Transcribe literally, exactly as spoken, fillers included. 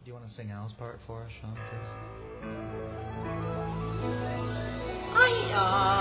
Do you want to sing Al's part for us, Sean, please? I, uh...